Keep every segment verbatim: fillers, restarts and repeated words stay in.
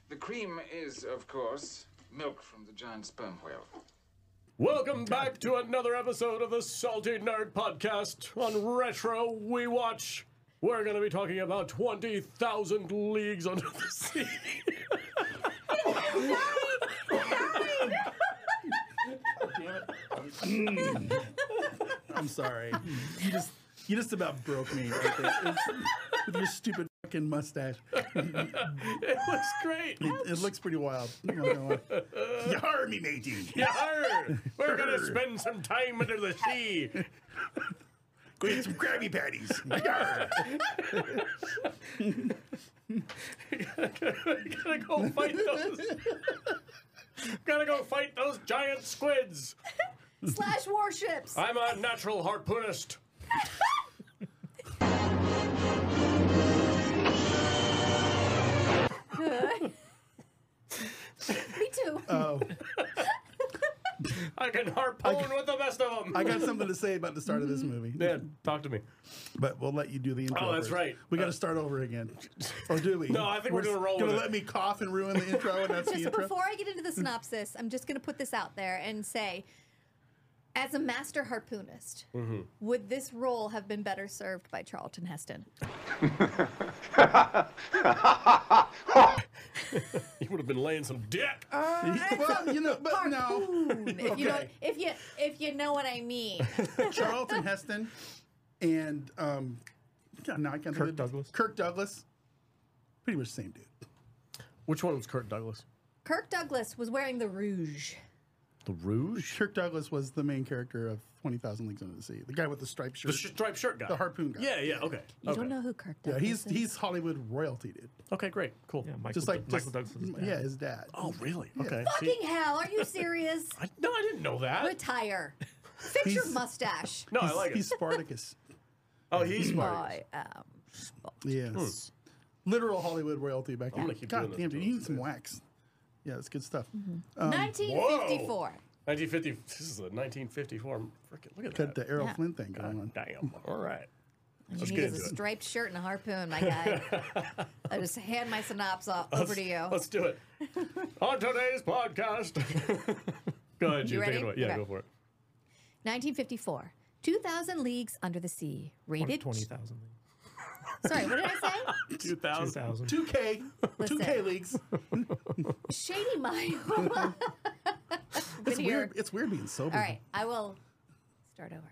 The cream is, of course, milk from the giant sperm whale. Welcome back to another episode of the Salty Nerd Podcast. On Retro We Watch, we're going to be talking about twenty thousand Leagues Under the Sea. I'm sorry. You just you just about broke me right there. It's- with your stupid fucking mustache. It looks great. It, it looks pretty wild. I'm not gonna lie. You heard me, matey. Yarr! We're going to spend some time under the sea. Go eat some Krabby Patties. Yarr. Gotta go fight those. Gotta go fight those giant squids. Slash warships. I'm a natural harpoonist. Me too. Oh, I can harpoon with the best of them. I got something to say about the start of this movie. Yeah, talk to me. But we'll let you do the intro. Oh, that's first. right. We got to start over again. Or do we? No, I think we're gonna roll Gonna with it. let me cough and ruin the intro, and that's the Just intro. before I get into the synopsis, I'm just going to put this out there and say, as a master harpoonist, Mm-hmm. would this role have been better served by Charlton Heston? You would have been laying some dick. Well, you know, but no. Harpoon, if you know, Okay. if you if you know what I mean. Charlton Heston and um, God, no, I can't Kirk think of- Douglas. Kirk Douglas, pretty much the same dude. Which one was Kirk Douglas? Kirk Douglas was wearing the rouge. The Rouge? Kirk Douglas was the main character of twenty thousand Leagues Under the Sea, the guy with the striped shirt, The striped shirt guy. the harpoon guy. Yeah, yeah, okay. You okay. don't know who Kirk yeah, Douglas he's is? he's Hollywood royalty, dude. Okay, great. Cool. Yeah, Michael, Just like Michael just, Douglas. yeah, his dad. Oh, really? Okay. See, Fucking hell, are you serious? I, no, I didn't know that. Retire. Fix your He's- mustache. No, I he's, like it. he's Spartacus. Oh, he's smart. I am. Yes, literal Hollywood royalty back I'm then. gonna keep God doing this damn, dude, until you need it's some good. wax. Yeah, that's good stuff. nineteen fifty-four. nineteen fifty. This is a nineteen fifty-four. Freaking look at Got that. the Errol Yeah. Flynn thing going on. Damn. All right. You Let's need get is a into it. striped shirt and a harpoon, my guy. I just hand my synopsis off over to you. Let's do it. On today's podcast. Go ahead, You you. Take ready? it away. Yeah, Okay. go for it. nineteen fifty-four. two thousand Leagues Under the Sea. Rated. twenty thousand. Sorry, what did I say? two thousand. two thousand. two K, Listen. two K leagues. Shady Mile. It's here. weird. It's weird being sober. All right, I will start over.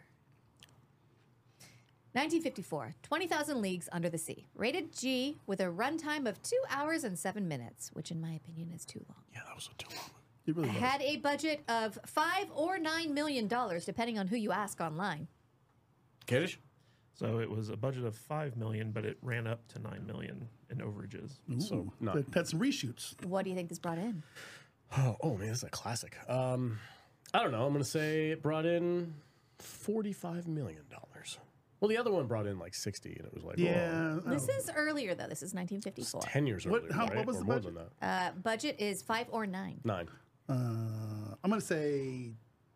nineteen fifty-four, twenty thousand Leagues Under the Sea. Rated G with a runtime of two hours and seven minutes, which in my opinion is too long. Yeah, that was a too long. It really was. Had a budget of five or nine million dollars, depending on who you ask online. Kiddish? So it was a budget of five million, but it ran up to nine million in overages. So, Ooh, not. that- that's some reshoots. What do you think this brought in? Oh, oh, man, this is a classic. Um, I don't know. I'm going to say it brought in forty-five million dollars. Well, the other one brought in like sixty, and it was like, Yeah. oh, This oh. is earlier though. This is nineteen fifty-four. ten years What- earlier, how- right? what was or the more budget? than that. Uh, budget is five or nine. Nine. Uh, I'm gonna say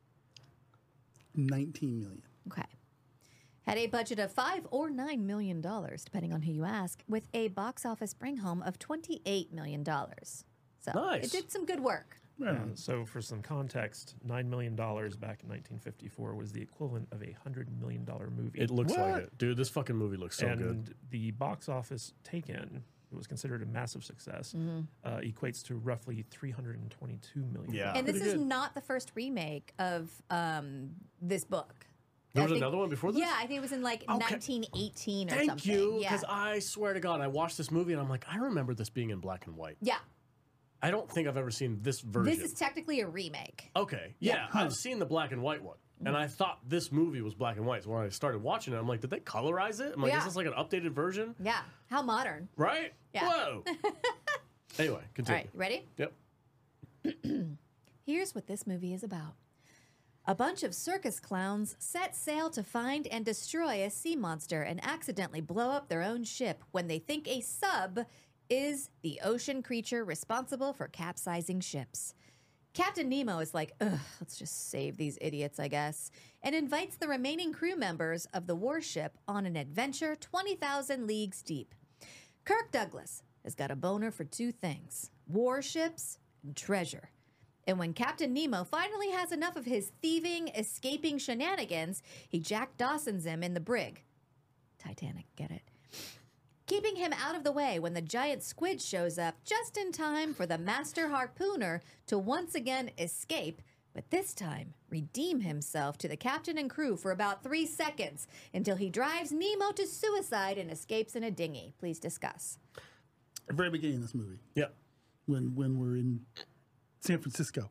nineteen million. Okay. Had a budget of five or nine million dollars, depending on who you ask, with a box office bring home of twenty-eight million dollars. So Nice. it did some good work. Right Uh, on. so for some context, nine million dollars back in nineteen fifty-four was the equivalent of a hundred million dollar movie. It looks What? like it. Dude, this fucking movie looks so and good. the box office take-in, it was considered a massive success, Mm-hmm. uh, equates to roughly three hundred twenty-two million. Yeah. And this pretty is good. not the first remake of um, this book. There I was think- another one before this? Yeah, I think it was in like Okay. nineteen eighteen or Thank something. you, Yeah. because I swear to God, I watched this movie and I'm like, I remember this being in black and white. yeah. I don't think I've ever seen this version. This is technically a remake. Okay, yeah, I've seen the black and white one, and I thought this movie was black and white. So when I started watching it, I'm like, did they colorize it? I'm like, Yeah. is this like an updated version? Yeah. How modern. Right? Yeah. Whoa. Anyway, All continue. right, ready? Yep. Here's what this movie is about. A bunch of circus clowns set sail to find and destroy a sea monster and accidentally blow up their own ship when they think a sub is the ocean creature responsible for capsizing ships. Captain Nemo is like, ugh, let's just save these idiots, I guess, and invites the remaining crew members of the warship on an adventure twenty thousand leagues deep. Kirk Douglas has got a boner for two things: warships, and treasure. And when Captain Nemo finally has enough of his thieving, escaping shenanigans, he Jack Dawson's him in the brig. Titanic, get it? Keeping him out of the way when the giant squid shows up just in time for the master harpooner to once again escape, but this time redeem himself to the captain and crew for about three seconds until he drives Nemo to suicide and escapes in a dinghy. Please discuss. At the very beginning of this movie, Yeah. when when we're in San Francisco.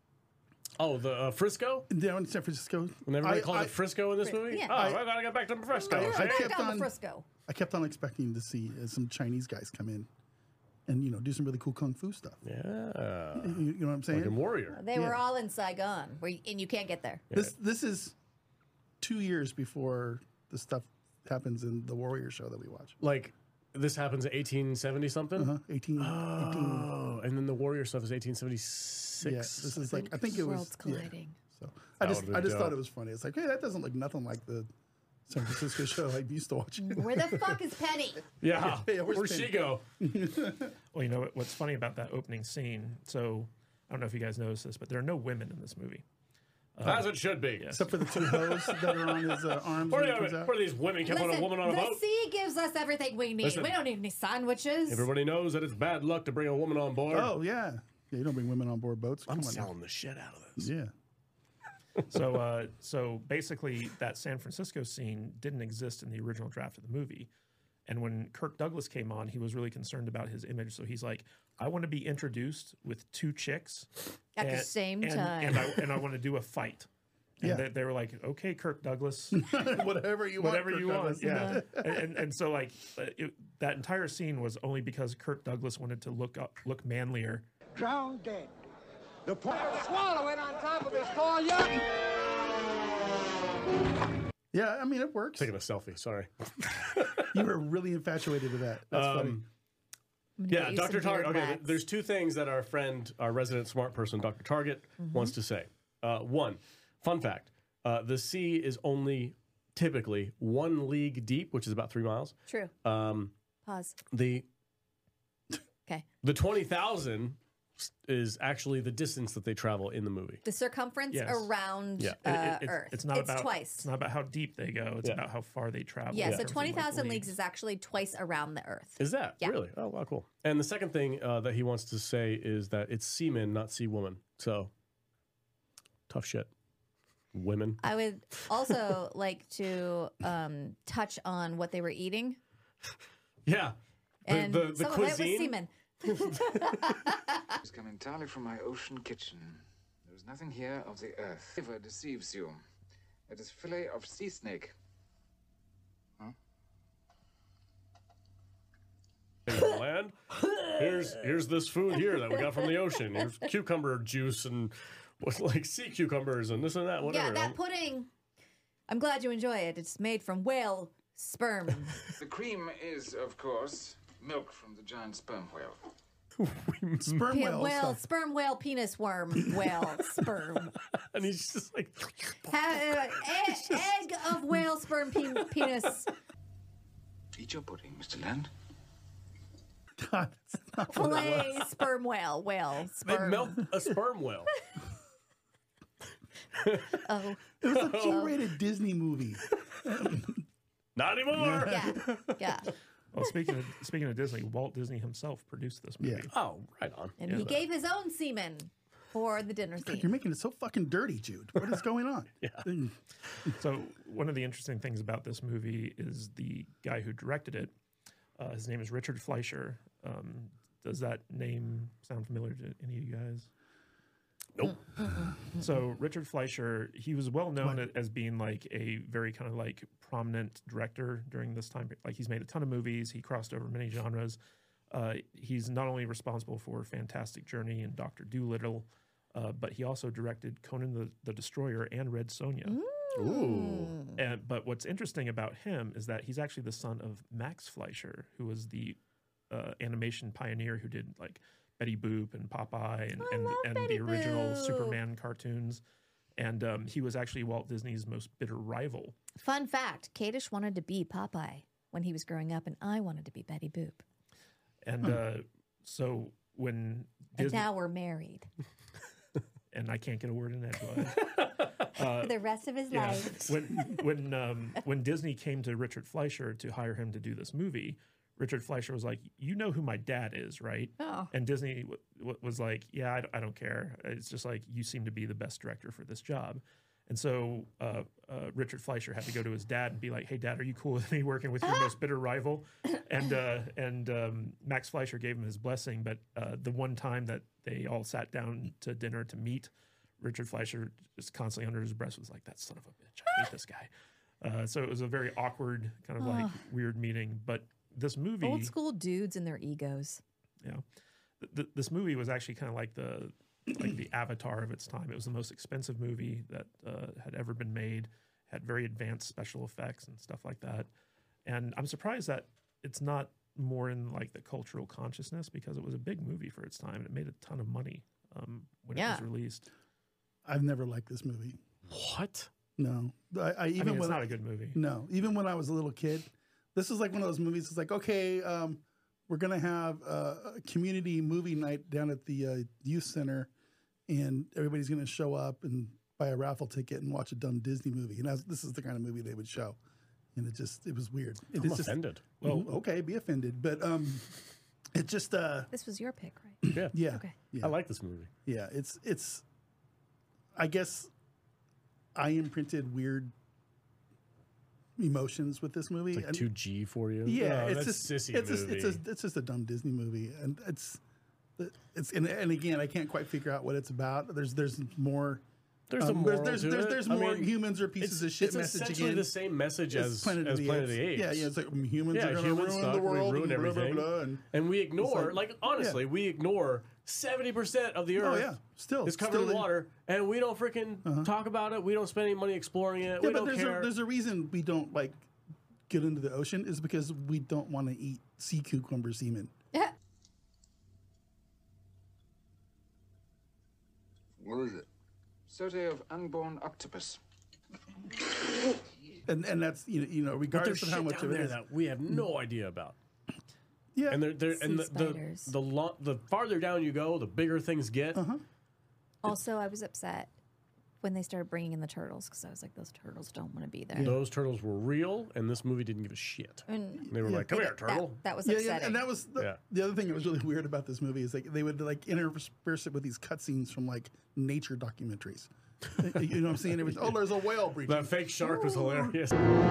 Oh, the uh, Frisco? Down in San Francisco. When everybody I- calls I- it Frisco in this movie? Yeah. Oh, I- I, gotta get back to Frisco. We're I back kept on on- the Frisco. I kept on expecting to see uh, some Chinese guys come in and, you know, do some really cool kung fu stuff. Yeah. You, you know what I'm saying? Like a warrior. They Yeah. were all in Saigon, where you, and you can't get there. This this is two years before the stuff happens in the Warrior show that we watch. Like, this happens in eighteen seventy something? Uh-huh. eighteen, eighteen. Oh, and then the warrior stuff is eighteen seventy-six. Yeah, this is like I think it was. Worlds Yeah. colliding. So I That just would've been I just dope. thought it was funny. It's like, hey, that doesn't look nothing like the San Francisco show I used to watch. Where the fuck is Penny? Yeah. Yeah, where's Where'd she Penny? go? Well, you know what, what's funny about that opening scene? So I don't know if you guys noticed this, but there are no women in this movie. As it should be. Except for the two hoes that are on his uh, arms. Where when he are, comes out. where are these women kept on a Listen, woman on a the boat? sea gives us everything we need. Listen. We don't need any sandwiches. Everybody knows that it's bad luck to bring a woman on board. Oh yeah, yeah. You don't bring women on board boats. Come I'm on. now. selling the shit out of this. Yeah. So, uh, so basically, that San Francisco scene didn't exist in the original draft of the movie. And when Kirk Douglas came on, he was really concerned about his image. So he's like, "I want to be introduced with two chicks At the and- same and, time." and I and I want to do a fight." And Yeah. they, they were like, "Okay, Kirk Douglas, Whatever you whatever want. you Kirk want." Douglas. Yeah, and, and and so like uh, it, that entire scene was only because Kirk Douglas wanted to look up, look manlier. Drowned dead. The point swallow it on top of this tall yacht. Yeah, I mean it works. Taking a selfie, sorry. You were really infatuated with that. That's funny. Um, I'm gonna Yeah, get you Doctor some beard Target. Okay, wax. there's two things that our friend, our resident smart person, Doctor Target, Mm-hmm. wants to say. Uh, one, fun fact: uh, the sea is only typically one league deep, which is about three miles. True. Um, Pause. the Okay. the twenty thousand is actually the distance that they travel in the movie. The circumference Yes. around Yeah. It- uh, it- it's, Earth. it's not about twice. It's not about how deep they go. It's Yeah. about how far they travel. yeah, in so terms of, twenty like, thousand leagues leagues. is actually twice around the Earth. Is that Yeah. really? Oh, wow, cool. And the second thing uh, that he wants to say is that it's seamen, not sea woman. So tough shit. Women. I would also like to um, touch on what they were eating. Yeah. The, And the, the some of it was cuisine. semen. It's come entirely from my ocean kitchen. There is nothing here of the earth. Flavor deceives you. It is fillet of sea snake. land. Here's here's this food here that we got from the ocean. Here's cucumber juice and what, like sea cucumbers and this and that. Whatever. Yeah, that pudding. I'm glad you enjoy it. It's made from whale sperm. The cream is, of course, milk from the giant sperm whale. Sperm Pe- whale. whale, stuff. sperm whale, penis worm, whale, sperm. and he's just like, Ha- uh, e- egg of whale, sperm, pe- penis. Eat your pudding, Mister Land. God, that's not what it was. Fillet, sperm whale, whale, they sperm. milk a sperm whale. Oh, It was a G-rated Disney movie. Not anymore. yeah, yeah. Well, speaking of speaking of Disney, Walt Disney himself produced this movie. Yeah. Oh, right on. And he gave his own semen for the dinner You're scene. making it so fucking dirty, Jude. What is going on? Yeah. So one of the interesting things about this movie is the guy who directed it. Uh, his name is Richard Fleischer. Um, does that name sound familiar to any of you guys? Nope. So Richard Fleischer, he was well known as being like a very kind of like prominent director during this time. Like he's made a ton of movies. He crossed over many genres. Uh, he's not only responsible for Fantastic Journey and Doctor Dolittle, uh, but he also directed Conan the, the Destroyer and Red Sonja. Ooh. And, but what's interesting about him is that he's actually the son of Max Fleischer, who was the uh, animation pioneer who did like Betty Boop and Popeye and, I and, love and Betty the original Boop. Superman cartoons. And um, he was actually Walt Disney's most bitter rival. Fun fact: Kadish wanted to be Popeye when he was growing up, and I wanted to be Betty Boop. And uh, so when And Disney, now we're married and I can't get a word in edgewise. for the rest of his life. when when um, when Disney came to Richard Fleischer to hire him to do this movie, Richard Fleischer was like, "You know who my dad is, right?" Oh. And Disney w- w- was like, "Yeah, I, d- I don't care. It's just like you seem to be the best director for this job." And so uh, uh, Richard Fleischer had to go to his dad and be like, "Hey, Dad, are you cool with me working with your most bitter rival?" And uh, and um, Max Fleischer gave him his blessing. But uh, the one time that they all sat down to dinner to meet, Richard Fleischer just constantly under his breath was like, "That son of a bitch, I hate this guy." Uh, so it was a very awkward, kind of like weird meeting. But this movie, Old school dudes and their egos. yeah, th- th- this movie was actually kind of like the like the Avatar of its time. It was the most expensive movie that uh, had ever been made. Had very advanced special effects and stuff like that. And I'm surprised that it's not more in like the cultural consciousness because it was a big movie for its time and it made a ton of money um, when Yeah. it was released. I've never liked this movie. What? No, I, I I even mean, it's when not a good movie. no, even when I was a little kid, this is like one of those movies. It's like, okay, um, we're gonna have uh, a community movie night down at the uh, youth center, and everybody's gonna show up and buy a raffle ticket and watch a dumb Disney movie. And I was, this is the kind of movie they would show, and it just it was weird. It I'm is just, offended. well, okay, be offended, but um, it just uh, This was your pick, right? Yeah. yeah, Okay. yeah, I like this movie. yeah. It's it's, I guess, I imprinted weird emotions with this movie. It's like and- two G for you. Yeah, Oh, it's that's just sissy it's movie. just, it's, a, it's just a dumb Disney movie, and it's it's and, and again, I can't quite figure out what it's about. There's there's more. There's a um, moral there's to there's, it. there's I more mean, humans are pieces it's, of shit it's message essentially again. the same message It's as Planet, as of, the Planet of Apes. the Apes. Yeah, yeah, it's like um, humans Yeah, are going to humans ruin suck, the we world, ruin and blah, blah, everything. blah, and And we ignore, like- like, honestly, we ignore seventy percent of the earth. oh yeah, still is covered still in in- water, and we don't freaking talk about it. We don't spend any money exploring it. Yeah, we but don't there's care. a there's a reason we don't like get into the ocean is because we don't want to eat sea cucumber semen. Yeah. What is it? Sote of unborn octopus. And and that's you know, you know but regardless there's of how shit much down of it there is. that we have no idea about. Yeah, And they're, they're and the Sea the spiders. the, lo- the farther down you go, the bigger things get. Uh-huh. Also, I was upset when they started bringing in the turtles because I was like, those turtles don't want to be there. Those turtles were real, and this movie didn't give a shit. And They were like, "Come here, that, turtle." that was Yeah, upsetting. yeah, and that was the, Yeah. the other thing that was really weird about this movie is like they would like intersperse it with these cutscenes from like nature documentaries. You know what I'm saying? It was, oh, there's a whale breaching. That fake shark was hilarious.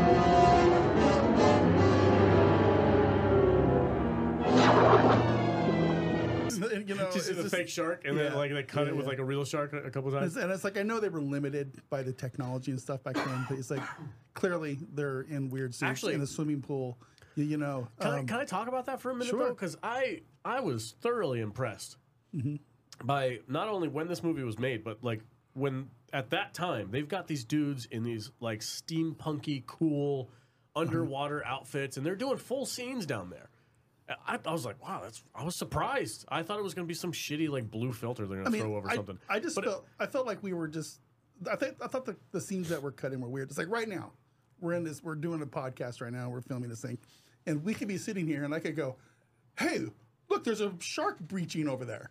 you know, Just it's the just- fake shark, and then yeah, like they cut yeah, it with yeah. like a real shark a couple times. it's- and it's like I know they were limited by the technology and stuff back then, but it's like clearly they're in weird suits Actually- in a swimming pool. You, you know, Can, I, um, can I talk about that for a minute sure. though? Because I I was thoroughly impressed Mm-hmm. by not only when this movie was made, but like when at that time they've got these dudes in these like steampunky, cool underwater Mm-hmm. outfits, and they're doing full scenes down there. I, I was like, wow, that's. I was surprised. I thought it was going to be some shitty like blue filter they're going I to mean, throw over I, something. I just But it- felt I felt like we were just. I think I thought the, the scenes that were cut in were weird. It's like right now we're in this. We're doing a podcast right now. We're filming this thing, and we could be sitting here, and I could go, "Hey, look, there's a shark breaching over there."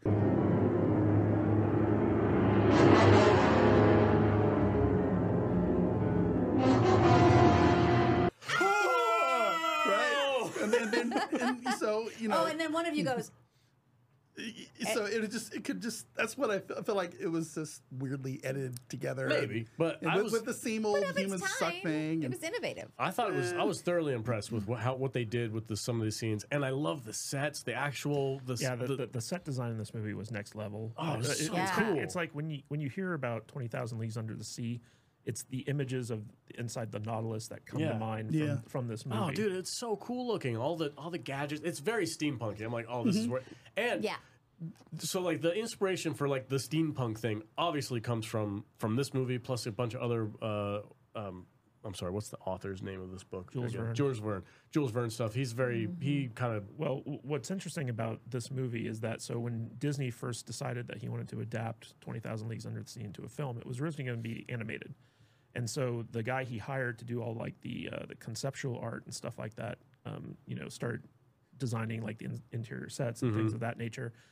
Right, and then, then and so you know. oh, and then one of you goes, So it just it could just that's what I feel, I feel like it was just weirdly edited together. Maybe, but and I with, was- with the same old but of human its suck time, thing. it And was innovative. I thought it was. I was thoroughly impressed with what, how what they did with the, some of these scenes, and I love the sets, the actual the Yeah, the, the, the, the set design in this movie was next level. Oh, it was Uh, so it's, cool. kinda- it's like when you when you hear about twenty thousand Leagues Under the Sea, it's the images of inside the Nautilus that come Yeah. to mind Yeah. from, from this movie. Oh, dude, it's so cool looking. All the all the gadgets. It's very steampunky. I'm like, oh, this is where. And Yeah. so like the inspiration for like the steampunk thing obviously comes from from this movie plus a bunch of other. Uh, um, I'm sorry, what's the author's name of this book? Jules Again, Verne. Jules Verne. Jules Verne stuff. He's very. He kind of. Well, w- what's interesting about this movie is that so when Disney first decided that he wanted to adapt twenty thousand Leagues Under the Sea into a film, it was originally going to be animated. And so the guy he hired to do all like the uh, the conceptual art and stuff like that, um, you know, started designing like the in- interior sets and things of that nature.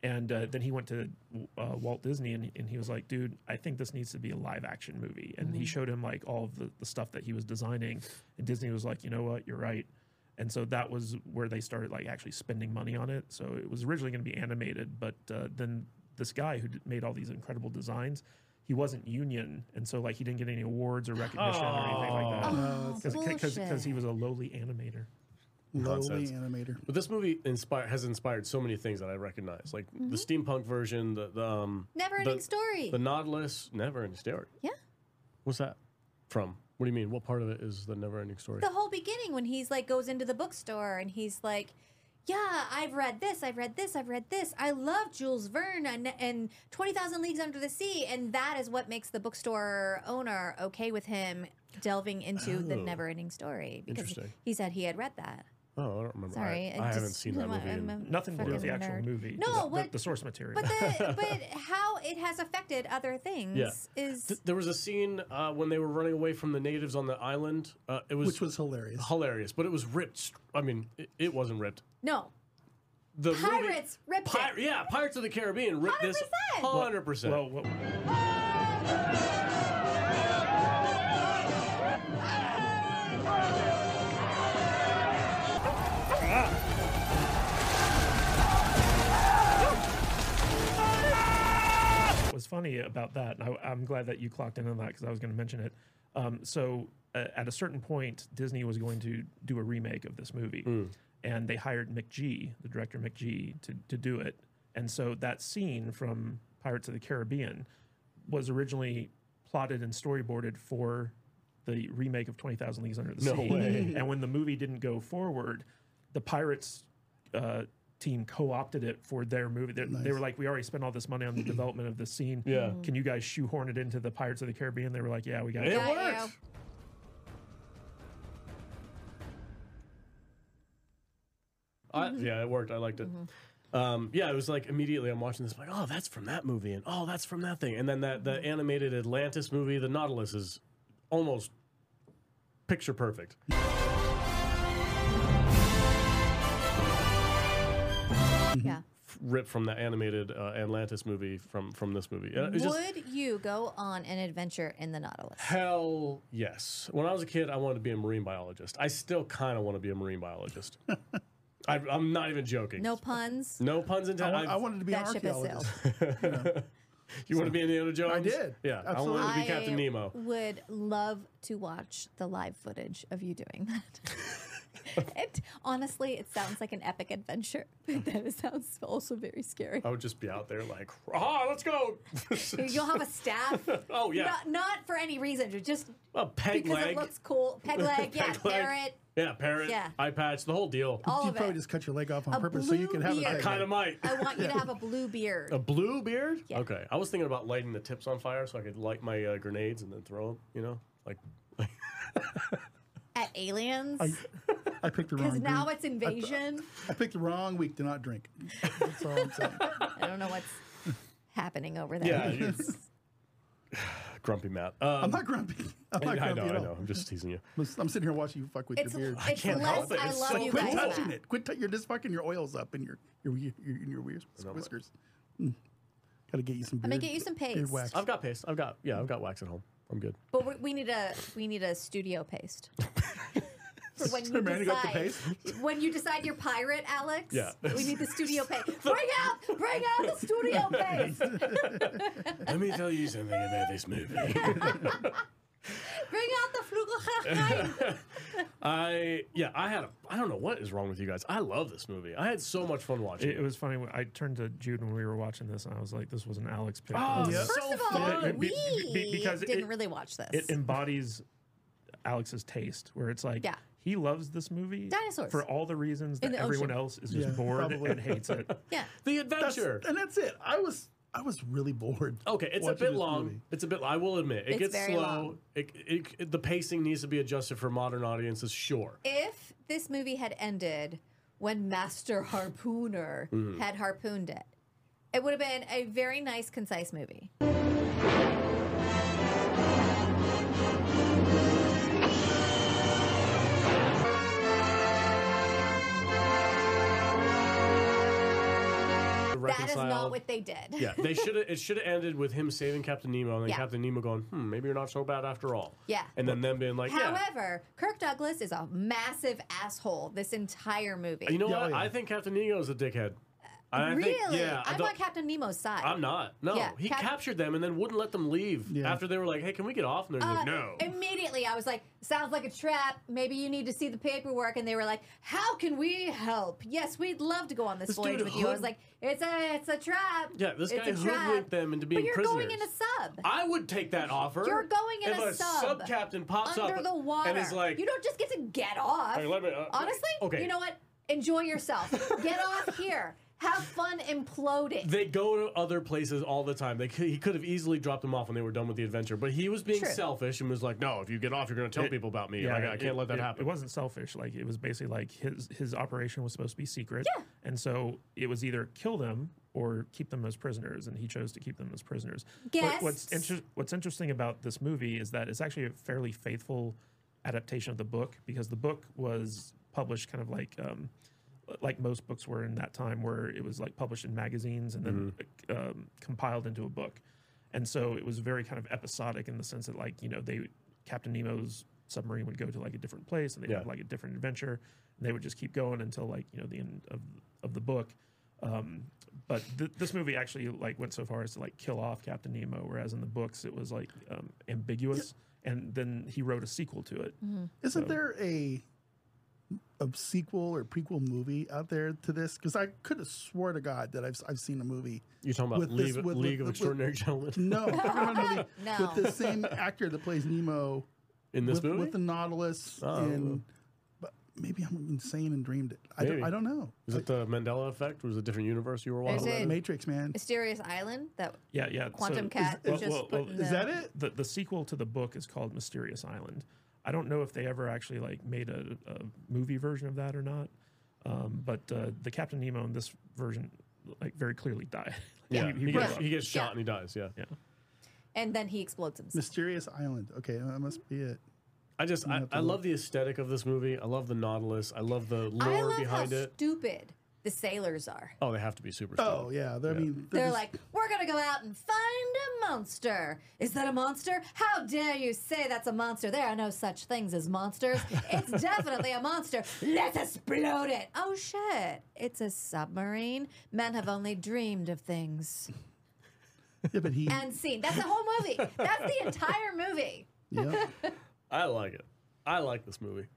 And uh, then he went to uh, Walt Disney, and, and he was like, dude, I think this needs to be a live action movie. And Mm-hmm. he showed him like all of the, the stuff that he was designing. And Disney was like, you know what, you're right. And so that was where they started like actually spending money on it. So it was originally going to be animated, but uh, then this guy who d- made all these incredible designs, he wasn't union. And so like he didn't get any awards or recognition or anything like that. Oh, Because bullshit. he was a lowly animator. Lowly Nonsense. animator. But this movie inspired has inspired so many things that I recognize, like Mm-hmm. the steampunk version, the, the um, Never-ending the- story. the Nautilus, Never Ending Story. Yeah. What's that from? What do you mean? What part of it is the Never Ending Story? The whole beginning when he's like goes into the bookstore and he's like, yeah, I've read this, I've read this, I've read this. I love Jules Verne and, and twenty thousand Leagues Under the Sea. And that is what makes the bookstore owner okay with him delving into the Oh. never-ending story. Because Interesting. he said he had read that. Oh, I don't remember. Sorry. I, I haven't just- seen that I'm a- movie. I'm in- a Nothing to do with the fucking actual nerd. movie. No, just the, what- the source material. But the but how it has affected other things Yeah. is Th- there was a scene uh, when they were running away from the natives on the island. Uh, it was Which was hilarious. hilarious, but it was ripped. st- I mean, it, it wasn't ripped. no. The movie- Pirates ripped Pir- it. Yeah, Pirates of the Caribbean ripped this one hundred percent. hundred percent. well, what, what's funny about that, and I, I'm glad that you clocked in on that because I was going to mention it. Um, so uh, at a certain point, Disney was going to do a remake of this movie, and they hired McGee, the director McGee, to, to do it. And so that scene from Pirates of the Caribbean was originally plotted and storyboarded for the remake of twenty thousand Leagues Under the No Sea. way. And when the movie didn't go forward, the Pirates uh, team co-opted it for their movie. They, they were like, we already spent all this money on the development of this scene. Yeah. Can you guys shoehorn it into the Pirates of the Caribbean? They were like, yeah, we got It it. Got worked. you. I, yeah, it worked. I liked it. Um, yeah, it was like immediately I'm watching this, I'm like, oh, that's from that movie, and oh, that's from that thing, and then that the animated Atlantis movie, the Nautilus, is almost picture perfect. Yeah. Ripped from the animated uh, Atlantis movie from from this movie. Uh, it's just Would you go on an adventure in the Nautilus? hell yes. When I was a kid, I wanted to be a marine biologist. I still kind of want to be a marine biologist. I, I'm not even joking. No puns. No puns I, intended. wa- I wanted to be That an ship has archaeologist. You want to be Indiana Jones? I did. Yeah, Absolutely. I wanted to be I Captain Nemo. would love to watch the live footage of you doing that. It honestly, it sounds like an epic adventure, but then it sounds also very scary. I would just be out there like, ah, let's go. You'll have a staff. Oh, yeah. Not, not for any reason, just A peg because leg. it looks cool. Peg leg, yeah, Peg leg. parrot, Yeah, parrot, Yeah. eye patch, the whole deal. all You'd of probably it. just cut your leg off on A purpose so you blue could have a beard. peg Kind leg. of might. I want you to have a blue beard. A blue beard? Yeah. Okay. I was thinking about lighting the tips on fire so I could light my uh, grenades and then throw them, you know? Like, At aliens. I, I picked the wrong Because now week. it's invasion. I picked the wrong week to not drink. That's all I'm saying. I don't know what's happening over there. yeah. you- Grumpy Matt. Um, I'm not grumpy. I'm not I, I grumpy know, at I all. know. I'm just teasing you. I'm sitting here watching you fuck with It's, your beard. it's can't less help it. I It's love so you Quit guys. touching now. it. Quit. T- you're just fucking your oils up in your your your, your, your whis- whiskers. Mm. Got to get you some. Beard, I'm gonna get you some beard paste. wax. I've got paste. I've got, yeah, I've got wax at home. I'm good. But we, we need a we need a studio paste. For when you Man, you got the decide when you decide you're pirate, Alex. Yeah. We need the studio paste. Bring out bring out the studio paste. Let me tell you something about this movie. Bring out the Flugelheim. I, yeah, I had a, I don't know what is wrong with you guys. I love this movie. I had so much fun watching It, it. it was funny. When I turned to Jude when we were watching this, and I was like, "This was an Alex pick." Oh, Yeah. First so of all, fun. Be- we be- because didn't it- really watch this. It embodies Alex's taste, where it's like Yeah. he loves this movie Dinosaurs. for all the reasons In that the everyone ocean. else is just Yeah, bored probably. and hates it. yeah. The That's, adventure. and that's it. I was I was really bored. Okay, it's a watching bit this long. movie. It's a bit. I will admit, it It's gets very slow. long. It, it, it- the pacing needs to be adjusted for modern audiences. Sure. If this movie had ended when Master Harpooner Mm-hmm. had harpooned it, it would have been a very nice, concise movie. The reconciled. That is not what they did. Yeah, they should have. It should have ended with him saving Captain Nemo, and then Yeah. Captain Nemo going, "Hmm, maybe you're not so bad after all." Yeah. and then them being like, "Yeah." However, Kirk Douglas is a massive asshole this entire movie. You know Yeah, what? yeah. I think Captain Nemo is a dickhead. I really? Think, yeah, I I'm don't- on Captain Nemo's side. I'm not. No, Yeah, he Cap- captured them and then wouldn't let them leave Yeah. after they were like, "Hey, can we get off?" And they're Uh, like, "No." Immediately, I was like, sounds like a trap. Maybe you need to see the paperwork. And they were like, how can we help? Yes, we'd love to go on this, This voyage dude with you. I was hood- like, it's a it's a trap. Yeah, this It's guy a trap. hoodwinked them into being But you're prisoners. going in a sub. I would take that offer. You're going in if a a sub. captain pops under up the water. and is like, you don't just get to get off. Hey, let me- uh, Honestly, okay. you know what? Enjoy yourself. Get off here. Have fun imploding. They go to other places all the time. They could, he could have easily dropped them off when they were done with the adventure, but he was being True. selfish and was like, "No, if you get off, you're going to tell It- people about me. Like, I can't it- let that it- happen." It wasn't selfish. Like it was basically like his his operation was supposed to be secret. Yeah. And so it was either kill them or keep them as prisoners, and he chose to keep them as prisoners. What- what's Guests. inter- What's interesting about this movie is that it's actually a fairly faithful adaptation of the book, because the book was published kind of like um, like most books were in that time, where it was like published in magazines and then um, compiled into a book. And so it was very kind of episodic in the sense that, like, you know, they Captain Nemo's submarine would go to like a different place and they'd Yeah. have like a different adventure, and they would just keep going until like, you know, the end of of the book. Um, but th- this movie actually like went so far as to like kill off Captain Nemo, whereas in the books it was like um, ambiguous, and then he wrote a sequel to it. Isn't So- there a a sequel or prequel movie out there to this? Because I could have swore to God that I've I've seen a movie. You're talking about with League, this- with- League with- of Extraordinary Gentlemen No, I'm talking about a movie No. with the same actor that plays Nemo in this with, movie. with the Nautilus, Oh. and but maybe I'm insane and dreamed it. I Maybe. don't, I don't know. Is it the Mandela Effect? Or was it a different universe you were There's watching? a- Matrix, man. Mysterious Island. That Yeah, yeah. Quantum so, Cat is- was just well, put well, in Is the- that it? the the sequel to the book is called Mysterious Island. I don't know if they ever actually like made a, a movie version of that or not. Um, but uh, the Captain Nemo in this version, like, very clearly died. Yeah, he, he, he gets, broke he up. gets shot Yeah. and he dies. Yeah. Yeah. And then he explodes himself. Mysterious Island. Okay, that must be it. I just I, have to I look. love the aesthetic of this movie. I love the Nautilus. I love the lore I love behind how it. stupid the sailors are. Oh, they have to be super. Oh stoked. yeah, they're, I mean They're just- like, we're gonna go out and find a monster. Is that a monster? How dare you say that's a monster? There are no such things as monsters. It's definitely a monster. Let's explode it. Oh shit! It's a submarine. Men have only dreamed of things. yeah, but he. And scene. That's the whole movie. That's the entire movie. yeah, I like it. I like this movie.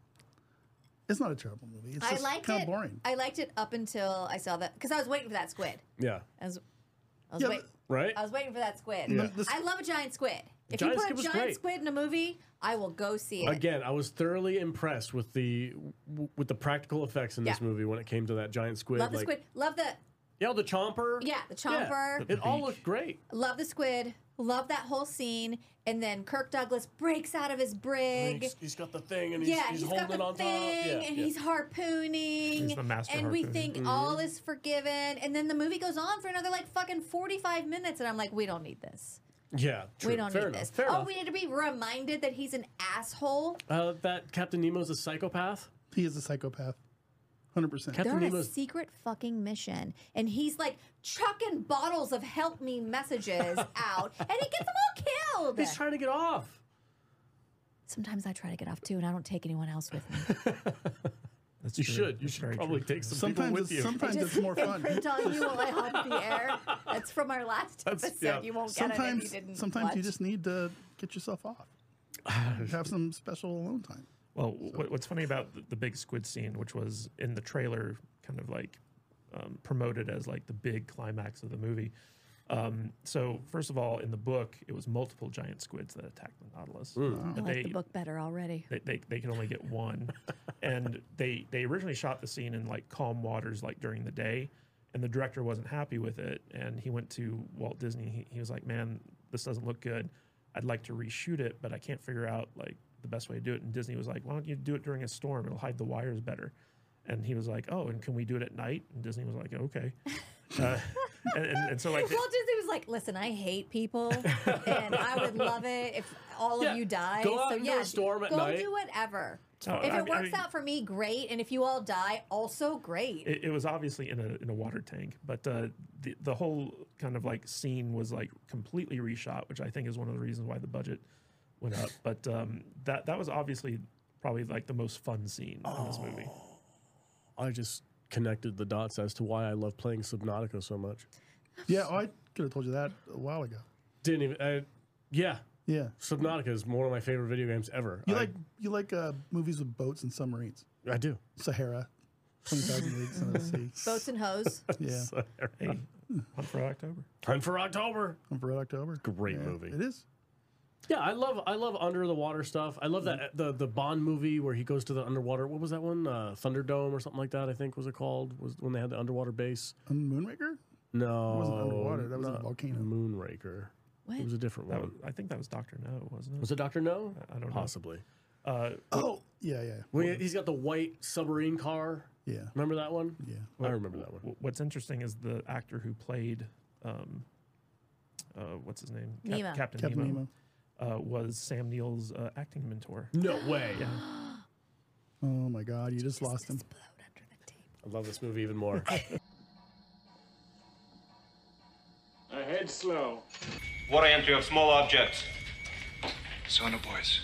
it's not a terrible movie. It's I just liked kind it. of boring. I liked it up until I saw that because I was waiting for that squid. Yeah. I was, I was Yeah, wait, Right. I was waiting for that squid. Yeah. The- I love a giant squid. If Giant you squid put was a giant great. squid in a movie, I will go see it. Again, I was thoroughly impressed with the w- with the practical effects in this Yeah. movie when it came to that giant squid. Love the like, squid. Love the Yeah, the chomper. yeah the chomper. It all beak. looked great. Love the squid. Love that whole scene. And then Kirk Douglas breaks out of his brig. He's, he's got the thing and he's, yeah, he's, he's holding got it the on thing, top. Yeah, and yeah. he's harpooning. He's the master and we harpooner. think all is forgiven. And then the movie goes on for another like fucking forty-five minutes, and I'm like, we don't need this. yeah, true. We don't Fair need enough. this. Fair oh, enough. we need to be reminded that he's an asshole. Uh, that Captain Nemo's a psychopath. He is a psychopath, hundred percent. Captain They're on a Nemo's- secret fucking mission, and he's like chucking bottles of help me messages out, and he gets them all killed. He's trying to get off. Sometimes I try to get off too, and I don't take anyone else with me. That's You true. should. You That's should very probably true. take some Sometimes people with it's, you. sometimes Just it's more fun. print on you while I hop the air. That's from our last That's- episode. yeah. You won't get it if Sometimes, you didn't sometimes you watch. just need to get yourself off. Have some special alone time. Well, what, what's funny about the, the big squid scene, which was in the trailer, kind of like um, promoted as like the big climax of the movie. Um, so first of all, in the book, it was multiple giant squids that attacked the Nautilus. I But like they, the book better already. they, they they can only get one, and they they originally shot the scene in like calm waters, like during the day, and the director wasn't happy with it, and he went to Walt Disney. He, he was like, "Man, this doesn't look good. I'd like to reshoot it, but I can't figure out like the best way to do it." And Disney was like, "Why don't you do it during a storm? It'll hide the wires better." And he was like, "Oh, and can we do it at night?" And Disney was like, "Okay." Uh, and, and, and so like, Walt Disney was like, "Listen, I hate people, and I would love it if all Yeah, of you died. go out so into yeah, a storm at go night." do whatever." Uh, If I it mean- I works mean, out for me, great. And if you all die, also great. It, it was obviously in a in a water tank, but uh, the the whole kind of like scene was like completely reshot, which I think is one of the reasons why the budget went up. But um, that that was obviously probably like the most fun scene in this movie. I just connected the dots as to why I love playing Subnautica so much. Yeah, oh, I could have told you that a while ago. Didn't even. I, yeah, Yeah. Subnautica is one of my favorite video games ever. You I, like you like uh, movies with boats and submarines. I do. Sahara, twenty thousand Leagues Under the Sea. Boats and hose. Yeah, Hey, Hunt for October. Hunt for October. on for October. Great Yeah, movie. It is. Yeah, I love I love under the water stuff. I love that the the Bond movie where he goes to the underwater. What was that one? Uh, Thunderdome or something like that. I think was it called? Was when they had the underwater base? On Moonraker? No, It wasn't underwater. That was in a not volcano. Moonraker. What? It was a different That one. was, I think that was Doctor No, wasn't it? Was it Doctor No? I don't know. Possibly. Uh, Oh, yeah, yeah, Well, he- he's got the white submarine car. yeah, Remember that one? yeah. I remember that one. w- what's interesting is the actor who played, um, uh, what's his name? Nemo. Captain, Captain Nemo. Nemo. Uh, was Sam Neill's uh, acting mentor. No way. Yeah. Oh my God, you just lost him. Explode under the table. I love this movie even more. Ahead slow. Water entry of small objects. Sonar boys.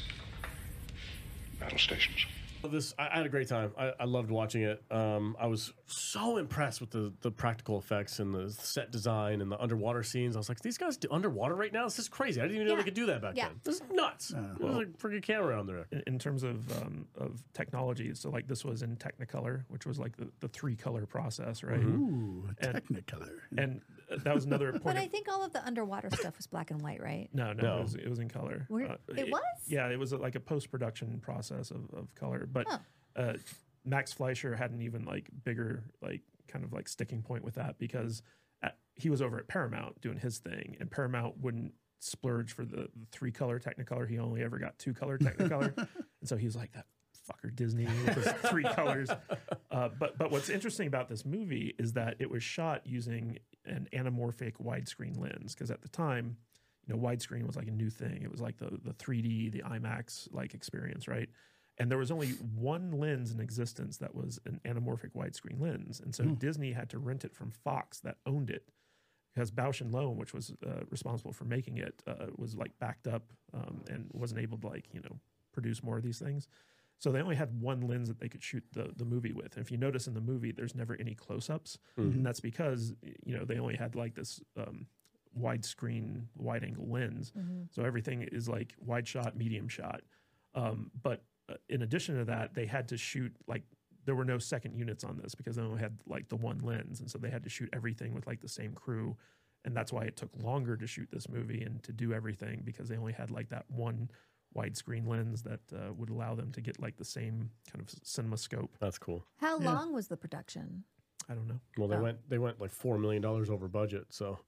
Battle stations. This I, I had a great time. I, I loved watching it. Um, I was so impressed with the the practical effects and the set design and the underwater scenes. I was like, these guys do underwater right now? This is crazy. I didn't even know Yeah. they could do that back Yeah. then. This is nuts. There's like a freaking camera on there. In, in terms of um, of technology, so like this was in Technicolor, which was like the, the three color process, right? Ooh, And- Technicolor. And uh, that was another point. But of- I think all of the underwater stuff was black and white, right? No, no, No. It, was, it was in color. Where- it was? Yeah, it was uh, like a post production process of, of color. But Huh. uh, Max Fleischer had an even like bigger like kind of like sticking point with that because at, he was over at Paramount doing his thing, and Paramount wouldn't splurge for the, the three color Technicolor. He only ever got two color Technicolor, and so he was like that fucker Disney with his three colors. Uh, but but what's interesting about this movie is that it was shot using an anamorphic widescreen lens because at the time, you know, widescreen was like a new thing. It was like the the three D, the IMAX like experience, right? And there was only one lens in existence that was an anamorphic widescreen lens, and so Disney had to rent it from Fox that owned it because Bausch and Lomb, which was uh, responsible for making it, uh, was like backed up um, and wasn't able to like you know produce more of these things. So they only had one lens that they could shoot the, the movie with. And if you notice in the movie, there's never any close-ups. And that's because, you know, they only had like this um, widescreen, wide-angle lens. So everything is like wide shot, medium shot. Um, but uh, in addition to that, they had to shoot like, there were no second units on this because they only had like the one lens. And so they had to shoot everything with like the same crew. And that's why it took longer to shoot this movie and to do everything because they only had like that one widescreen lens that uh, would allow them to get like the same kind of cinema scope. That's cool. How Yeah. long was the production? I don't know. Well, they Oh. went they went like four million dollars over budget. So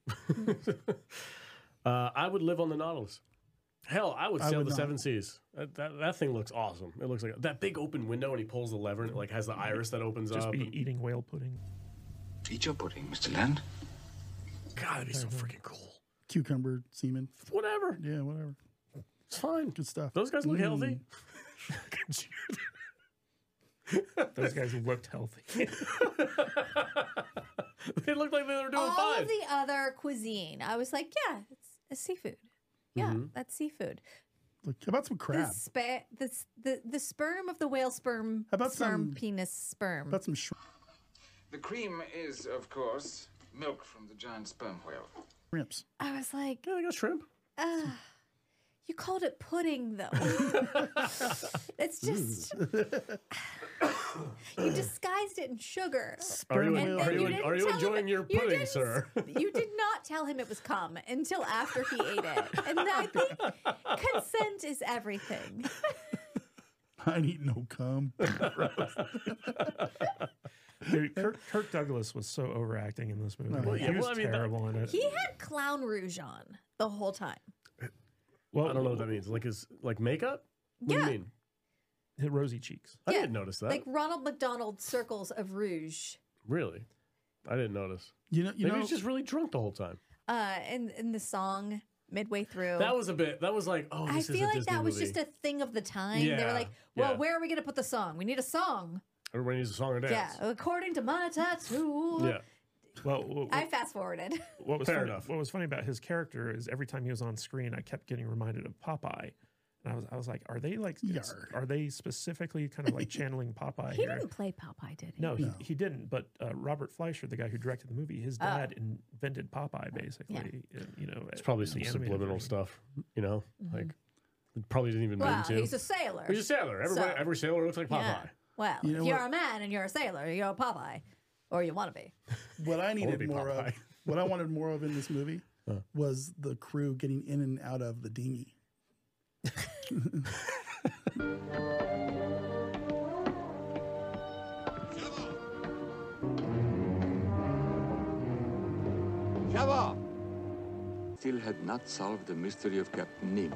uh, I would live on the Nautilus. Hell, I would I sail would the not. seven seas. That, that that thing looks awesome. It looks like that big open window, and he pulls the lever, and it like has the iris that opens Just up. be and- eating whale pudding. Eat your pudding, Mister Land. God, that'd be so freaking cool. Cucumber semen. Whatever, Yeah, whatever. it's fine. Good stuff. Those guys look Mm. healthy. Those guys looked healthy. They looked like they were doing All fine. of the other cuisine, I was like, yeah, it's, it's seafood. Yeah, Mm-hmm. that's seafood. Look, how about some The, crab? spa- the, s- the the sperm of the whale sperm, How about sperm some- penis sperm. How about some shrimp? The cream is, of course, milk from the giant sperm whale. Shrimps. I was like, Yeah, they got shrimp. ah, you called it pudding though. It's just you disguised it in sugar. Are you, And are then you, you didn't are you tell him- enjoying your you pudding, didn't- sir? You did not tell him it was cum until after he ate it. And I think consent is everything. I need no cum. Dude, Kirk, Kirk Douglas was so overacting in this movie. Well, he yeah, was well, I mean, that- terrible in it. He had clown rouge on the whole time. well, I don't know what that means. Like his like makeup? What do Yeah. you mean? His rosy cheeks. I Yeah, didn't notice that. Like Ronald McDonald circles of rouge. Really? I didn't notice. You know, you Maybe know, he's just really drunk the whole time. Uh, in in the song, midway through. That was a bit. That was like, oh, I this is feel a like Disney that was movie. just a thing of the time. They were Yeah, like, well, yeah. where are we going to put the song? We need a song. Everybody needs a song and dance. Yeah, according to my tattoo. Yeah. Well, what, I fast forwarded. what was Fair funny, enough. What was funny about his character is every time he was on screen, I kept getting reminded of Popeye. And I was, I was like, are they like, Yar. are they specifically kind of like channeling Popeye He here? didn't play Popeye, did he? No, he, No. he didn't. But uh, Robert Fleischer, the guy who directed the movie, his dad invented Popeye, basically. Yeah. in, you know, It's probably some subliminal stuff, you know? Like, it probably didn't even Well, mean to. he's a sailor. He's a sailor. Everybody, So- every sailor looks like Popeye. Yeah. Well, You know if you're what? a man and you're a sailor, you're a Popeye. Or you want to be. What I needed be more Popeye. of, what I wanted more of in this movie was the crew getting in and out of the dinghy. Jabba! Still had not solved the mystery of Captain Nemo.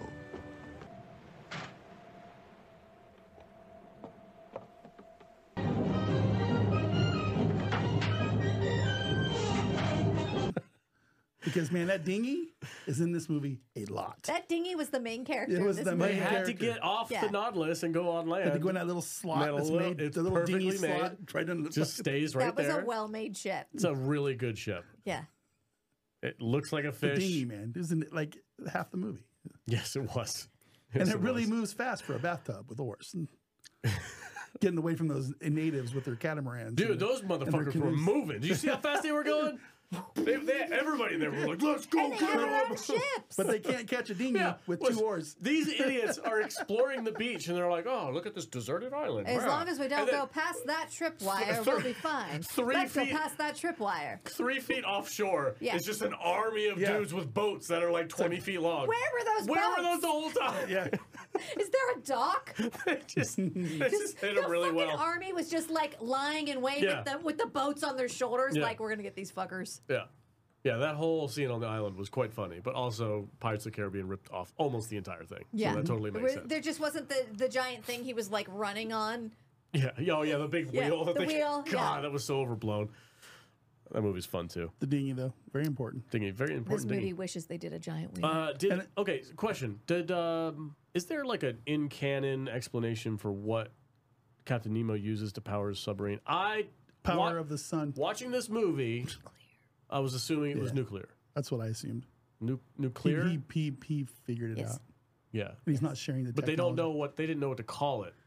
Because man, that dinghy is in this movie a lot. That dinghy was the main character. It in was this the movie. They main had to character. get off Yeah. the Nautilus and go on land. Had to go in that little slot That that's little- made, it's the little dinghy perfectly made. slot right under the Just stays right That was there. a well-made ship. It's a really good ship. Yeah. It looks like a the fish. dinghy, man. It was in like half the movie. Yes, it was. And Yes, it really was. moves fast for a bathtub with oars. And getting away from those natives with their catamarans. Dude, and- those and their motherfuckers were canoes. moving. Did you see how fast they were going? They, they, everybody there were like, let's go, And they had their own Caleb. ships. But they can't catch a dinghy Yeah, with was- two oars. These idiots are exploring the beach and they're like, oh, look at this deserted island. As Wow. long as we don't And then go past that tripwire, Three- we'll be fine. three Let's feet- go past that tripwire. Three feet offshore Yeah. is just an army of Yeah. dudes with boats that are like twenty feet long. Where were those Where boats? were those the whole time? Yeah. Is there a dock? they just, they just hit the them really fucking well. army was just like lying in wait Yeah. with, the, with the boats on their shoulders, Yeah. like we're gonna get these fuckers. Yeah. Yeah, that whole scene on the island was quite funny, but also Pirates of the Caribbean ripped off almost the entire thing. Yeah, So that totally makes Where- sense. There just wasn't the, the giant thing he was like running on. Yeah, yeah, oh yeah, the big Yeah, wheel. the thing. wheel, God, yeah. that was so overblown. That movie's fun too. The dinghy, though, very important. Dinghy, very This important movie dinghy. wishes they did a giant wheel. Uh, did And it- okay? Question: Did um, is there like an in canon explanation for what Captain Nemo uses to power his submarine? I Power wa- of the sun. watching this movie, I was assuming it was Yeah. nuclear. That's what I assumed. Nu- He, nuclear, he, he, he figured it Yes. out. yeah. He's not sharing the But they don't know technology. what they didn't know what to call it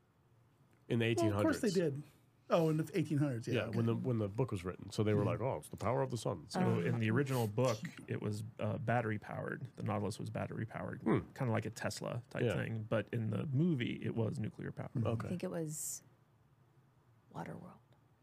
in the eighteen Well, hundreds. of course they did. Oh, in the eighteen hundreds, yeah. Yeah, okay. when the when the book was written, so they were like, "Oh, it's the power of the sun." So in the original book, it was uh, battery powered. The Nautilus was battery powered, Hmm. kind of like a Tesla type Yeah. thing. But in the movie, it was nuclear powered. I Okay. think it was Waterworld.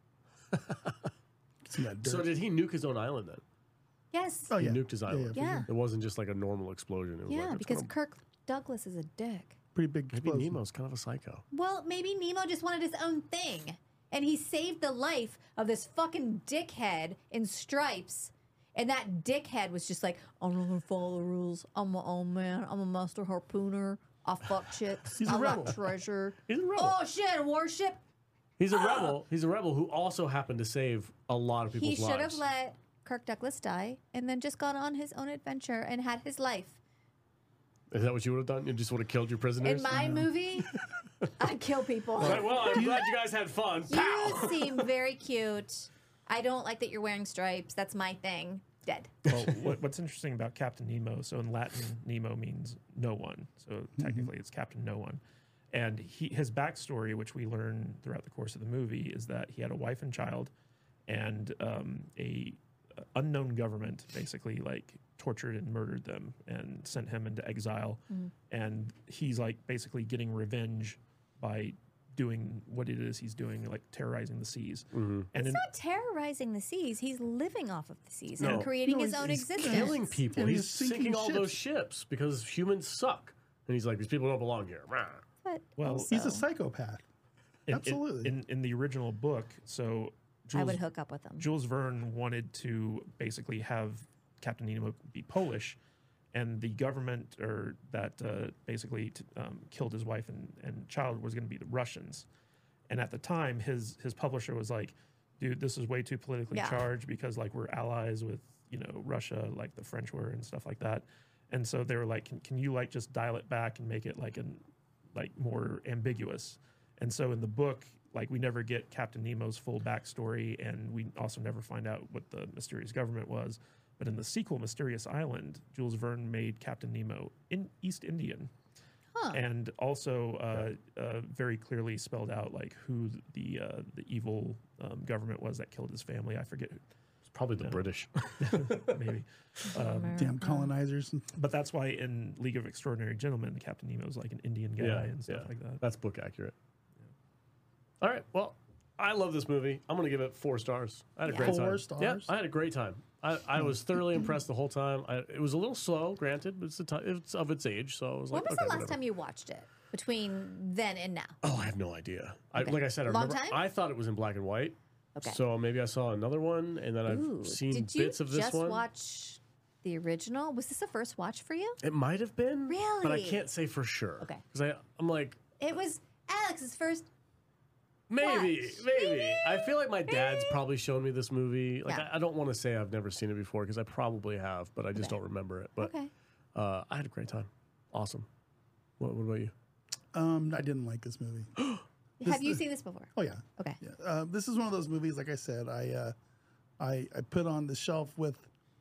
Some of that So dirt. did he nuke his own island then? Yes. Oh, He yeah. nuked his Yeah, yeah, island. for Yeah. sure. It wasn't just like a normal explosion. It was Yeah, like, it's because gonna- Kirk Douglas is a dick. Pretty big maybe explosion. Nemo's kind of a psycho. Well, maybe Nemo just wanted his own thing. And he saved the life of this fucking dickhead in stripes. And that dickhead was just like, I'm not gonna follow the rules. I'm my own man. I'm a master harpooner. I fuck chicks. He's a I like rebel. treasure. He's a rebel. Oh shit, a warship. He's a rebel. He's a rebel who also happened to save a lot of people's He should have lives. let Kirk Douglas die and then just gone on his own adventure and had his life. Is that what you would have done? You just would have killed your prisoners? In my movie, I'd kill people. Like, well, I'm glad you guys had fun. You seem very cute. I don't like that you're wearing stripes. That's my thing. Dead. Well, what, what's interesting about Captain Nemo? So in Latin, Nemo means no one. So technically, it's Captain No One. And he, his backstory, which we learn throughout the course of the movie, is that he had a wife and child, and um, a uh, unknown government basically like tortured and murdered them and sent him into exile. And he's like basically getting revenge by doing what it is he's doing, like terrorizing the seas. And He's in, not terrorizing the seas. He's living off of the seas No. and creating No, his he's- own he's existence. Killing people. And He's he's sinking sinking all those ships. ships because humans suck. And he's like, these people don't belong here. Rah. But Well, also, He's a psychopath. in, in- Absolutely. In, in the original book, so I Jules, would hook up with him. Jules Verne wanted to basically have Captain Nemo be Polish, and the government or that uh, basically t- um, killed his wife and, and child was going to be the Russians. And at the time, his his publisher was like, "Dude, this is way too politically Yeah. charged because like we're allies with you know Russia, like the French were and stuff like that." And so they were like, can, can you like just dial it back and make it like an like more ambiguous? And so in the book, like we never get Captain Nemo's full backstory, and we also never find out what the mysterious government was. But in the sequel, Mysterious Island, Jules Verne made Captain Nemo in East Indian. Huh. And also uh, uh, very clearly spelled out like who the uh, the evil um, government was that killed his family. I forget. It's probably the British. Maybe. Um, Damn colonizers. but that's why in League of Extraordinary Gentlemen, Captain Nemo is like an Indian guy Yeah, and stuff yeah. like that. That's book accurate. All right. Well, I love this movie. I'm going to give it four stars. I had a Yeah. great Four time. stars? Yeah, I had a great time. I, I was thoroughly impressed the whole time. I, it was a little slow, granted, but it's, a ti- it's of its age. So I was When like, was okay, the last whatever. time you watched it? Between then and now. Oh, I have no idea. I, Okay. like I said, I Long remember. time? I thought it was in black and white. Okay. So maybe I saw another one, and then Ooh, I've seen did you bits of this just one. watch the original? Was this a first watch for you? It might have been, but I Really? can't say for sure. Okay. because I'm like It was Alex's first. maybe, Watch. maybe. I feel like my dad's probably shown me this movie. Like Yeah. I, I don't want to say I've never seen it before because I probably have, but I just Okay. don't remember it. But Okay. uh, I had a great time. Awesome. What, what about you? Um, I didn't like this movie. Have you seen this before? Oh yeah. Okay. Yeah. Uh, this is one of those movies. Like I said, I uh, I I put on the shelf with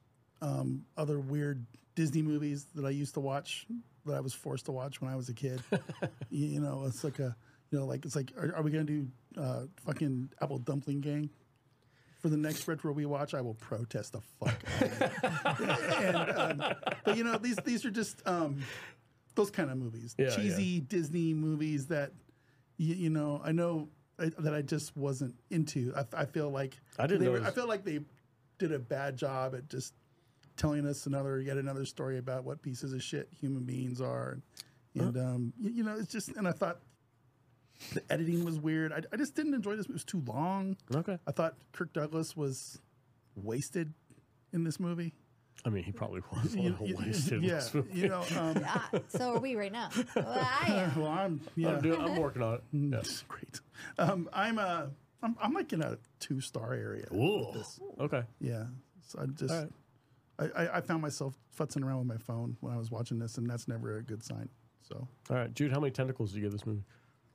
um, other weird Disney movies that I used to watch that I was forced to watch when I was a kid. you, you know, it's like a you know like it's like are, are we gonna do uh, fucking Apple Dumpling Gang? For the next retro we watch, I will protest the fuck out of it. and, um, but you know, these these are just um, those kind of movies, Yeah, cheesy yeah. Disney movies that you, you know. I know I, that I just wasn't into. I, I feel like I didn't they know were, it was- I feel like they did a bad job at just telling us another yet another story about what pieces of shit human beings are, and, and um, you, you know, it's just. And I thought the editing was weird. I, I just didn't enjoy this. It was too long. Okay. I thought Kirk Douglas was wasted in this movie. I mean, he probably was a You- little you- wasted. in yeah, this movie. you know. Um, Ah, so are we right now. Well, I am. well, I'm yeah, I'm, doing, I'm working on it. Yeah. That's great. Um, I'm uh, I'm, I'm like in a two star area. Ooh. with this. Okay. Yeah. So I just All right. I, I, I found myself futzing around with my phone when I was watching this, and that's never a good sign. So All right, Jude. How many tentacles did you give this movie?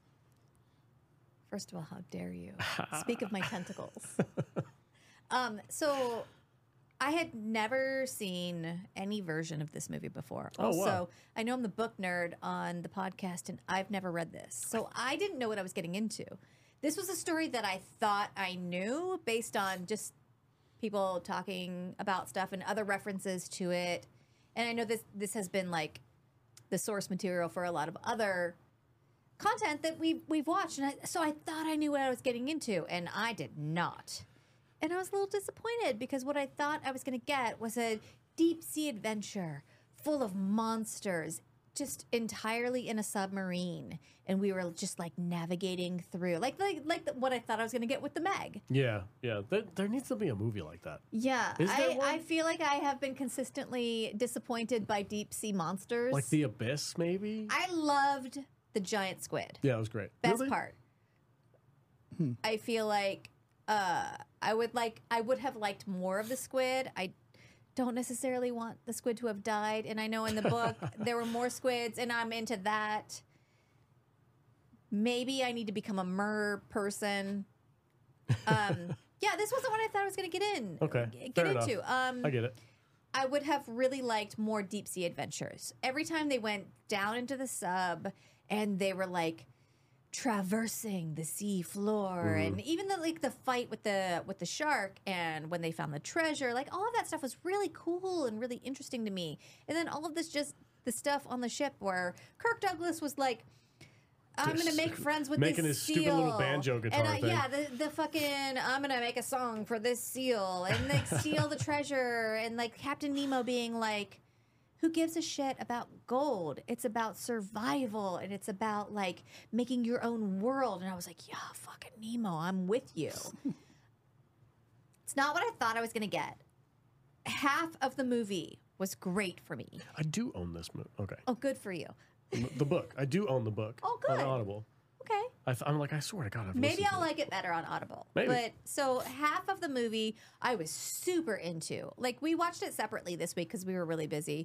First of all, how dare you speak of my tentacles? Um, so I had never seen any version of this movie before. Oh, Also, wow. I know I'm the book nerd on the podcast, and I've never read this. So I didn't know what I was getting into. This was a story that I thought I knew based on just people talking about stuff and other references to it. And I know this this has been like the source material for a lot of other content that we've we've watched, and I, so I thought I knew what I was getting into, and I did not. And I was a little disappointed because what I thought I was going to get was a deep sea adventure full of monsters, just entirely in a submarine, and we were just like navigating through, like like like the, what I thought I was going to get with the Meg. Yeah, yeah. There, there needs to be a movie like that. Yeah, Is there I, one? I feel like I have been consistently disappointed by deep sea monsters. Like The Abyss, maybe? I loved the giant squid. Yeah, it was great. Best Really? part. Hmm. I feel like uh, I would like I would have liked more of the squid. I don't necessarily want the squid to have died, and I know in the book there were more squids, and I'm into that. Maybe I need to become a mer person. Um, yeah, this wasn't what I thought I was going to get in. Okay, g- fair get enough. into. Um, I get it. I would have really liked more deep sea adventures. Every time they went down into the sub and they were like traversing the sea floor, and even the like the fight with the with the shark, and when they found the treasure, like all of that stuff was really cool and really interesting to me. And then all of this just the stuff on the ship where Kirk Douglas was like, I'm Just gonna make friends with making this his stupid little seal. banjo guitar and, uh, thing. Yeah, the, the fucking I'm gonna make a song for this seal and like steal the treasure, and like Captain Nemo being like, who gives a shit about gold? It's about survival, and it's about like making your own world. And I was like, yeah, fucking Nemo, I'm with you. It's not what I thought I was gonna get. Half of the movie was great for me. I do own this movie. Okay. Oh, good for you. M- the book. I do own the book. Oh, On good. Audible. Okay. I th- I'm like, I swear to God, I've Maybe listened I'll to it. like it better on Audible. Maybe. But so half of the movie I was super into. Like we watched it separately this week because we were really busy.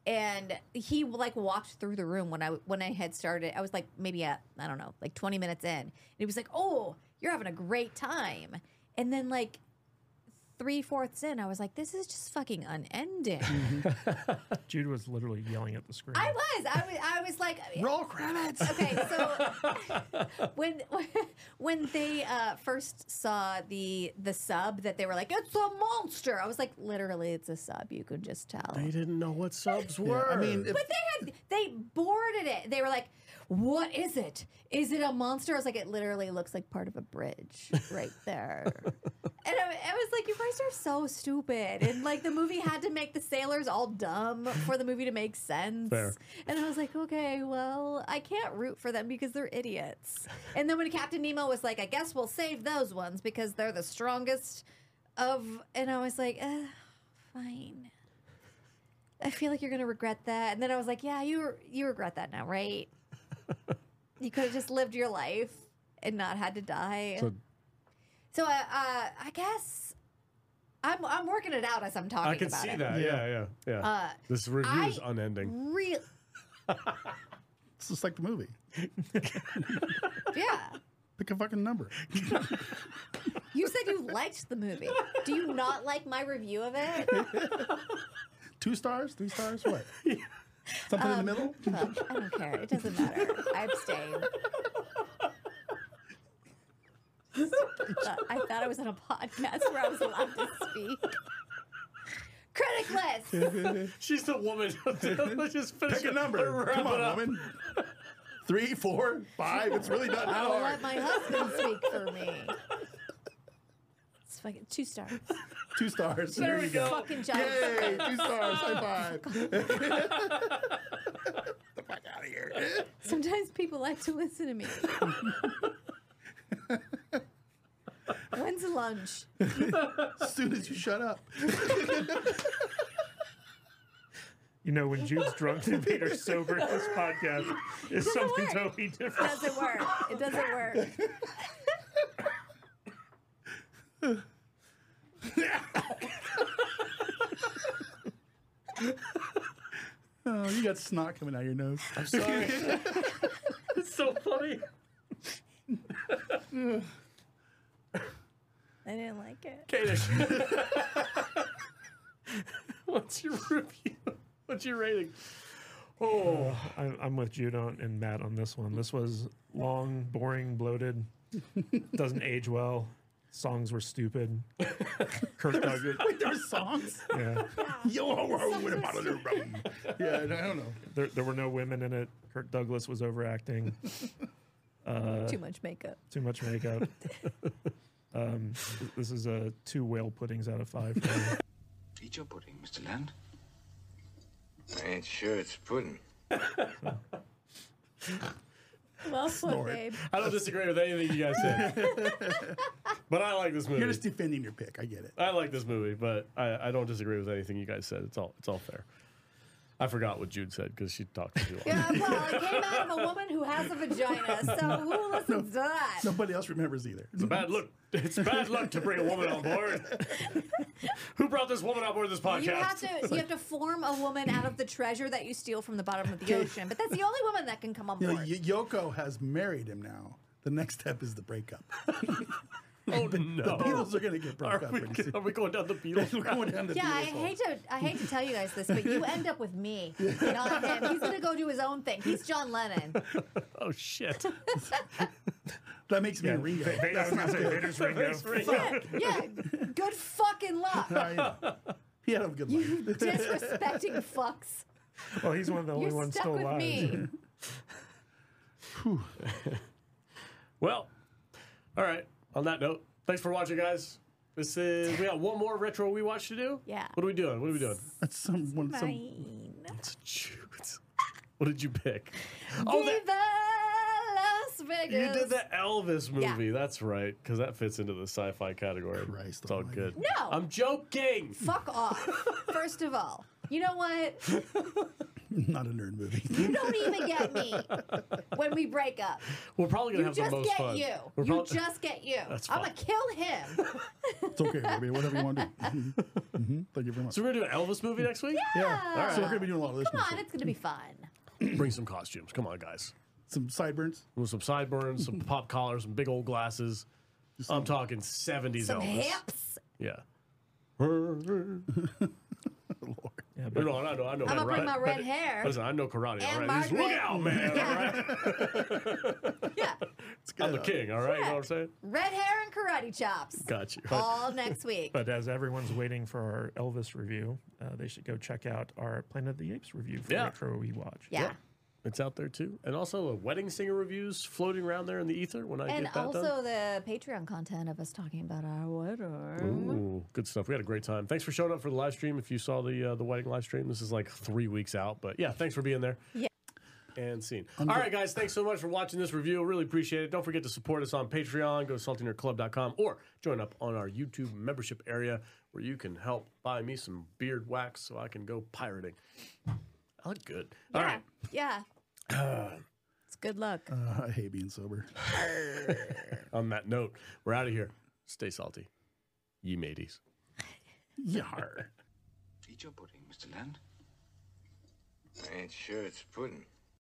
and he like walked through the room when I when I had started. I was like maybe at I don't know like twenty minutes in, and he was like, "Oh, you're having a great time," and then like three fourths in, I was like, "This is just fucking unending." Jude was literally yelling at the screen. I was, I was, I was like, Roll credits. okay, so when when they uh, first saw the the sub that they were like, "It's a monster," I was like, literally, it's a sub. You could just tell. They didn't know what subs were. I mean, if, But they had they boarded it. They were like, "What is it? Is it a monster?" I was like, "It literally looks like part of a bridge right there." And I, I was like, "You guys are so stupid." And like the movie had to make the sailors all dumb for the movie to make sense. Fair. And I was like, "Okay, well, I can't root for them because they're idiots." And then when Captain Nemo was like, "I guess we'll save those ones because they're the strongest of," and I was like, uh, "Fine." I feel like you're gonna regret that. And then I was like, "Yeah, you you regret that now, right?" You could have just lived your life and not had to die. So, So, uh, uh, I guess I'm I'm working it out as I'm talking I can about see it. that. Yeah, yeah, yeah. Uh, this review I is unending. Real, it's just like the movie. yeah. Pick a fucking number. You said you liked the movie. Do you not like my review of it? Two stars, three stars, what? Something in the middle? Look, I don't care. It doesn't matter. I abstain. I thought I was on a podcast where I was allowed to speak. Critic list. She's the woman. Let's just finish Pick a it. number. Wrap Come it on, up. woman. Three, four, five. It's really not that I'll hard. let my husband speak for me. It's fucking two stars. Two stars. There we go. Fucking John. Yay, two stars. High five. the fuck out of here. Sometimes people like to listen to me. When's lunch? As soon as you shut up. You know, when Jude's drunk and Peter's sober, this podcast is something work. totally It different. doesn't work. It doesn't work. Oh, you got snot coming out your nose. I'm sorry. It's so funny. I didn't like it. Kadish. What's your review? What's your rating? Oh, I'm, I'm with Jude on, and Matt on this one. This was long, boring, bloated. Doesn't age well. Songs were stupid. Kirk Douglas. Wait, there were songs? Yeah. Yo, with a bottle of rum. Yeah, I don't know. There, there were no women in it. Kirk Douglas was overacting. Uh, Too much makeup. Too much makeup. um, this is a two whale puddings out of five. For me. Eat your pudding, Mister Land. I ain't sure it's pudding. Well put, babe. I don't disagree with anything you guys said. But I like this movie. You're just defending your pick. I get it. I like this movie, but I, I don't disagree with anything you guys said. It's all it's all fair. I forgot what Jude said because she talked too long. Yeah, well, it came out of a woman who has a vagina, so who listens to that? Nobody else remembers either. It's a bad look. It's bad luck to bring a woman on board. Who brought this woman on board this podcast? You have to you have to form a woman out of the treasure that you steal from the bottom of the ocean. But that's the only woman that can come on You know, board. Y- Yoko has married him now. The next step is the breakup. Oh the, no! The Beatles are going to get broke Are up we, pretty soon. are we going down the Beatles? We're going down the Yeah, I Beatles hole. hate to I hate to tell you guys this, but you end up with me, not him. He's gonna go do his own thing. He's John Lennon. Oh shit! That makes me Yeah, Ringo. Va- Va- I was going to say Vader's Ringo. Fuck, yeah, good fucking luck. I know. He had a good life. You disrespecting fucks. Well, he's one of the only You're ones stuck still with alive. me. Well, all right. On that note, thanks for watching, guys. This is we got one more retro we watch to do. Yeah. What are we doing? What are we doing? That's some, one, some Fine. It's Jude's. What did you pick? Oh, that, Viva Las Vegas. you did the Elvis Yeah. movie. That's right, because that fits into the sci-fi category. Christ it's all almighty. good. No. I'm joking. Fuck off. First of all, you know what? Not a nerd movie. You don't even get me when we break up. We're probably gonna You have the just most get fun. you. We're You prob- just get you. That's I'm fine. gonna kill him. It's okay, Ruby. Whatever you want to do. Mhm. Mhm. Thank you very much. So we're gonna do an Elvis movie next week. yeah. All right. So we're gonna be doing a lot of this. Come next on, week. it's gonna be fun. Bring some costumes. Come on, guys. Some sideburns. With some sideburns, some pop collars, some big old glasses. I'm talking seventies Some Elvis. hips. Yeah. Yeah, You but know, I know, I know. I'm that, gonna bring right? my red hair. Listen, I know karate. All And right, Just look Margaret. out, man. All right. Yeah. I'm the king. All right, you know what I'm saying? Red hair and karate chops. Got you. All next week. but as everyone's waiting for our Elvis review, uh, they should go check out our Planet of the Apes review for Yeah. Retro We Watch. Yeah. It's out there too, and also a wedding singer reviews floating around there in the ether. When I And get that also done. the Patreon content of us talking about our wedding. Ooh, good stuff. We had a great time. Thanks for showing up for the live stream. If you saw the uh, the wedding live stream, this is like three weeks out, but yeah, thanks for being there. Yeah. And scene. All right, guys, thanks so much for watching this review. Really appreciate it. Don't forget to support us on Patreon. Go to salty nerd club dot com or join up on our YouTube membership area where you can help buy me some beard wax so I can go pirating. I look good. All Yeah. right. Yeah. It's good luck. Uh, I hate being sober. On that note, we're out of here. Stay salty. Ye mateys. Yar. Eat your pudding, Mister Land. I ain't sure it's pudding.